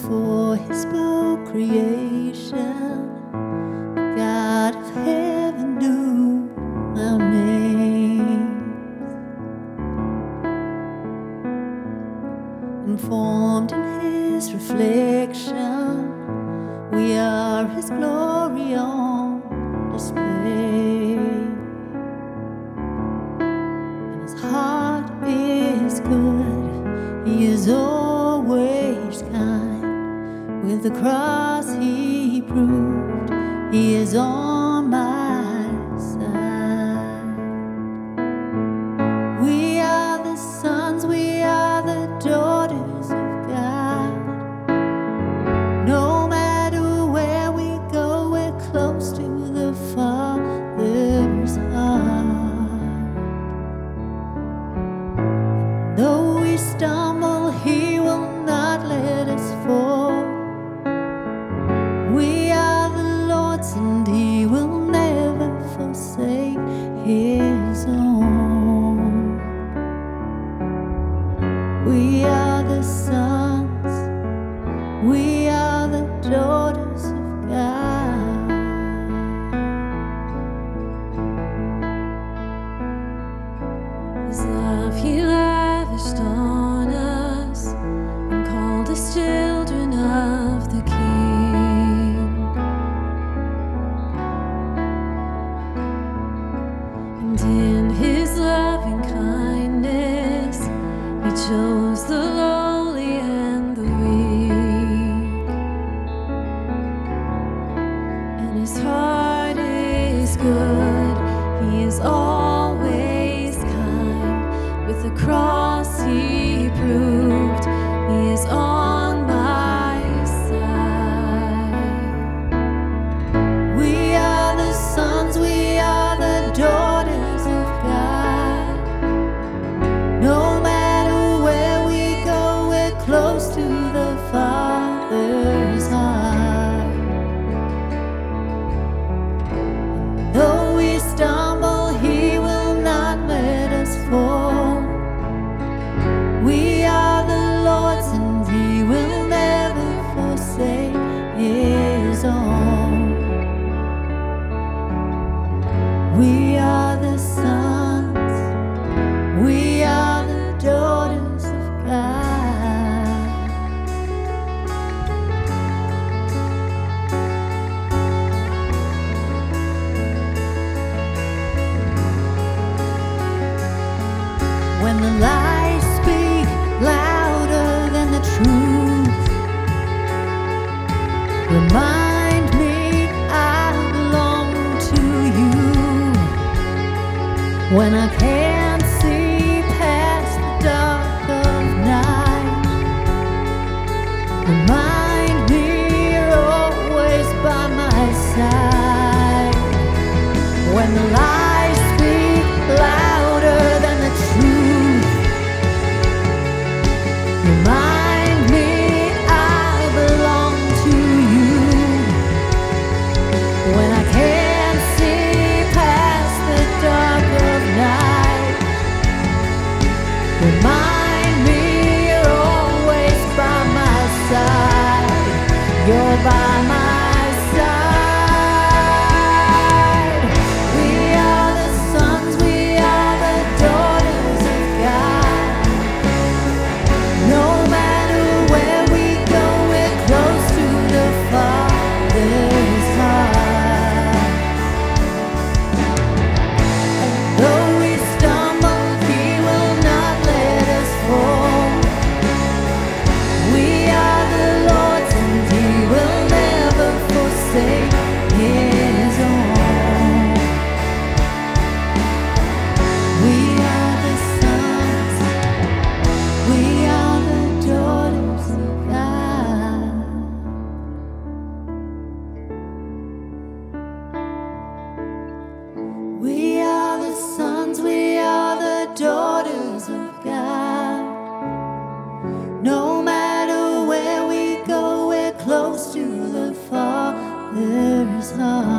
before He spoke creation, the God of heaven knew our names and formed in His reflection. We are His glory on display, and His heart is good. He is always kind. With the cross He proved He is on my side. We are the sons, we are the daughters of God. No matter where we go, we're close to the Father's heart. Though we stumble, He will not let us fall. We are the Lord's, and He will never forsake His own. We are the sons, we are the daughters of God. His love He lavished on us and called us children of the King. And in His loving kindness He chose the lowly and the weak. And His heart is good, He is always kind. With the cross He proved He is on my side. We are the sons, we are the daughters of God. No matter where we go, we're close to the Father's heart. Though we stumble, He will not let us fall. We are the Lord's, and He will never forsake His own. We are the sons, we are the daughters of God. When the lies speak louder than the truth, remind me I belong to You. When I can't see past the dark of night, remind me You're always by my side. When the lies speak louder than the truth, remind me I belong to You. When I can't see past the dark of night, remind me You're always by my side. You're by my side. We are the sons, we are the daughters of God. No matter where we go, we're close to the Father's heart. Though we stumble, He will not let us fall. We are the Lord's, and He will never forsake His own. We are the sons, we are the daughters of God. We are the sons, we are the daughters of God. No matter where we go, we're close to the Father's heart.